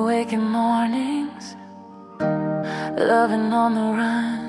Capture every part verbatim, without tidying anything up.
waking mornings, loving on the run,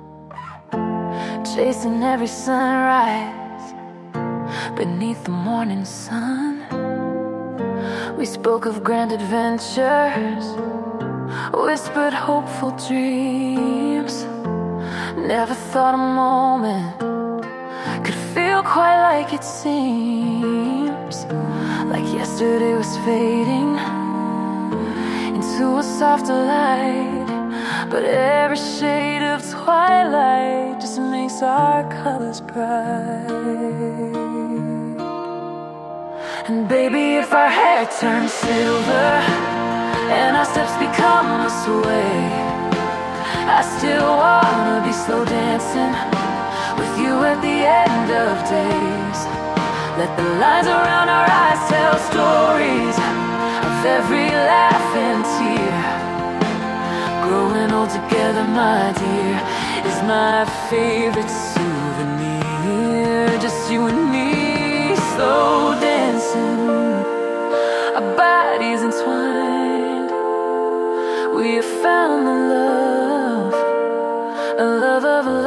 chasing every sunrise beneath the morning sun. We spoke of grand adventures, whispered hopeful dreams. Never thought a moment could feel quite like it seems. Like yesterday was fading into a softer light, but every shade of twilight just makes our colors bright. And baby, if our hair turns silver and our steps become a sway, I still wanna be slow dancing with you at the end of days. Let the lines around our eyes tell stories of every laugh and tear. Growing old together, my dear, is my favorite souvenir. Just you and me, slow dancing, our bodies entwined. We have found the love, a love of a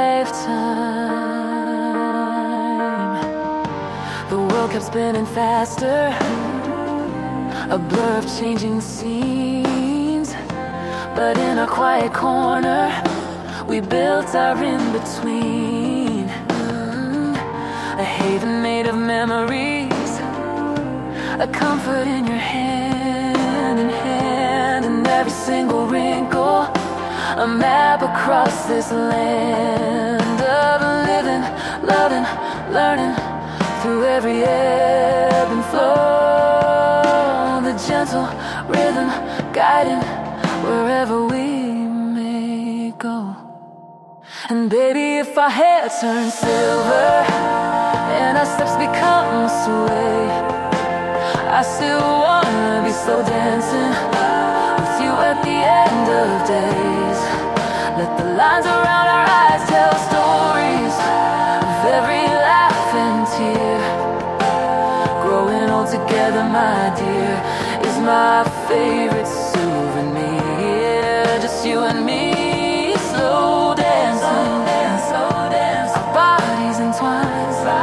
lifetime. The world kept spinning faster, a blur of changing scenes. But in a quiet corner, we built our in-between, a haven made of memories, a comfort in your hand in hand, and every single wrinkle a map across this land of living, loving, learning through every ebb and flow. The gentle rhythm guiding wherever we may go. And baby, if our hair turns silver and our steps become sway, I still wanna be slow dancing with you at the end of days. Let the lines around our eyes tell stories of every laugh and tear. Growing old together, my dear, is my favorite souvenir. Just you and me, slow dancing, slow dance, our bodies entwined.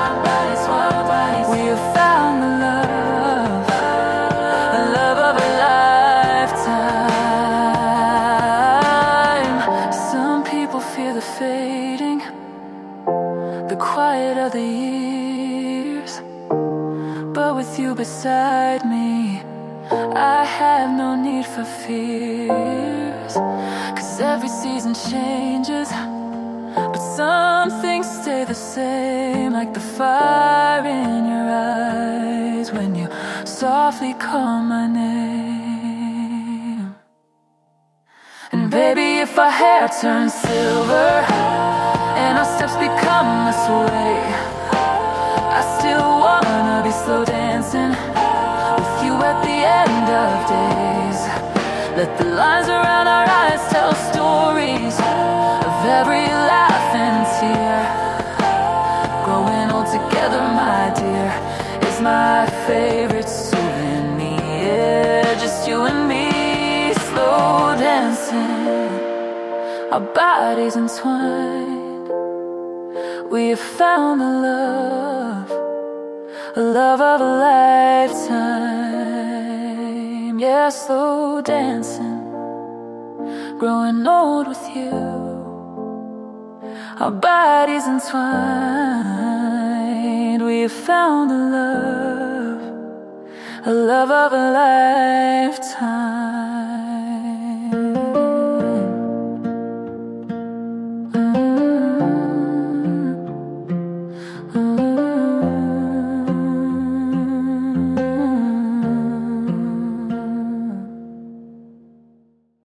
We have found the love, the love of a lifetime. Some people fear the fading, the quiet of the years, but with you beside me, I have no need for fears. Cause every season changes, but some things stay the same, like the fire in your eyes when you softly call my name. And baby, if our hair turns silver and our steps become a sway, I still wanna be slow dancing with you at the end of days. Let the lines around our eyes tell stories of every laugh and tear. Growing old together, my dear, is my favorite souvenir. Just you and me, slow dancing, our bodies entwined. We have found the love, a love of a lifetime. Yeah, slow dancing, growing old with you, our bodies entwined. We have found the love, a love of a lifetime.